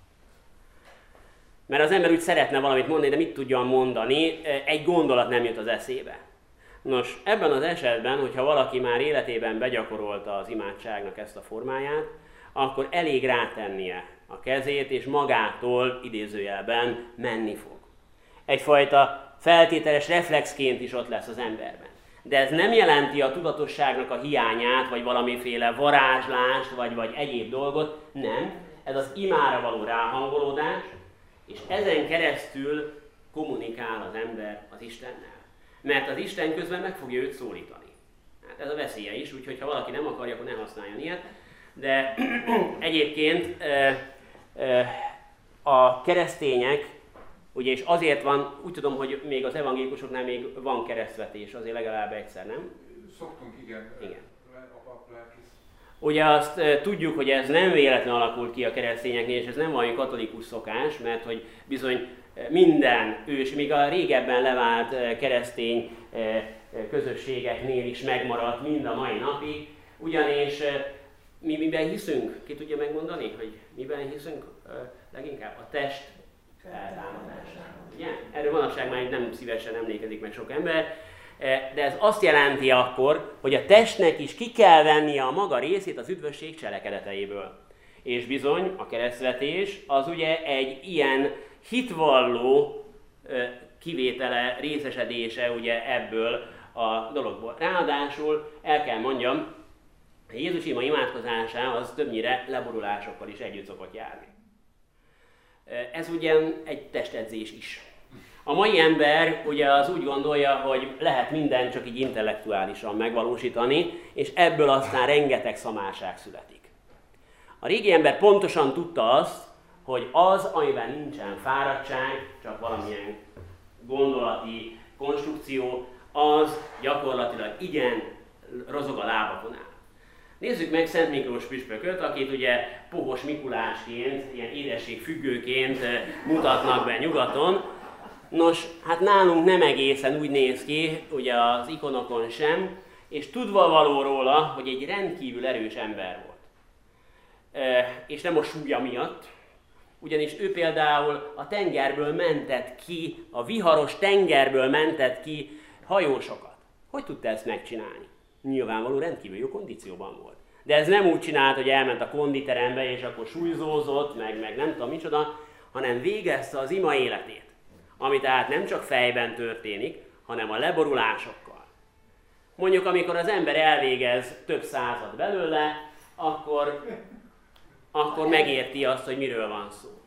Mert az ember úgy szeretne valamit mondani, de mit tudjon mondani, egy gondolat nem jut az eszébe. Nos, ebben az esetben, hogyha valaki már életében begyakorolta az imádságnak ezt a formáját, akkor elég rátennie a kezét, és magától idézőjelben menni fog. Egyfajta feltételes reflexként is ott lesz az emberben. de ez nem jelenti a tudatosságnak a hiányát, vagy valamiféle varázslást, vagy, vagy egyéb dolgot, nem. Ez az imára való ráhangolódás, és ezen keresztül kommunikál az ember az Istennel. Mert az Isten közben meg fogja őt szólítani. Hát ez a veszélye is, úgyhogy ha valaki nem akarja, akkor ne használjon ilyet. De egyébként a keresztények, ugye és azért van, úgy tudom, hogy még az evangélikusoknál még van keresztvetés, azért legalább egyszer, nem? Szoktunk, igen. Igen. Ugye azt e, tudjuk, hogy ez nem véletlen alakult ki a keresztényeknél, és ez nem valami katolikus szokás, mert hogy bizony minden ős, még a régebben levált keresztény közösségeknél is megmaradt mind a mai napig, ugyanis mi miben hiszünk? Ki tudja megmondani, hogy miben hiszünk leginkább? A test feltámadásában. Ugye? Erről manapság már nem szívesen emlékezik meg sok ember, de ez azt jelenti akkor, hogy a testnek is ki kell vennie a maga részét az üdvösség cselekedeteiből. És bizony a keresztvetés az ugye egy ilyen hitvalló kivétele, részesedése ugye ebből a dologból. Ráadásul el kell mondjam, a Jézus ima imádkozása az többnyire leborulásokkal is együtt szokott járni. Ez ugyan egy testedzés is. A mai ember ugye az úgy gondolja, hogy lehet mindent csak így intellektuálisan megvalósítani, és ebből aztán rengeteg szamárság születik. A régi ember pontosan tudta azt, hogy az, amiben nincsen fáradtság, csak valamilyen gondolati konstrukció, az gyakorlatilag igen rozog a lábakon áll. Nézzük meg Szent Miklós püspököt, akit ugye Pohos Mikulásként, ilyen édességfüggőként mutatnak be nyugaton. Nos, hát nálunk nem egészen úgy néz ki, ugye az ikonokon sem, és tudva való róla, hogy egy rendkívül erős ember volt. E, és nem a súlya miatt, ugyanis ő például a tengerből mentett ki, a viharos tengerből mentett ki hajósokat. Hogy tudta ezt megcsinálni? Nyilvánvaló rendkívül jó kondícióban volt. De ez nem úgy csinált, hogy elment a konditerembe, és akkor súlyzózott, meg, meg nem tudom micsoda, hanem végezte az ima életét. Ami tehát nem csak fejben történik, hanem a leborulásokkal. Mondjuk, amikor az ember elvégez több század belőle, akkor, akkor megérti azt, hogy miről van szó.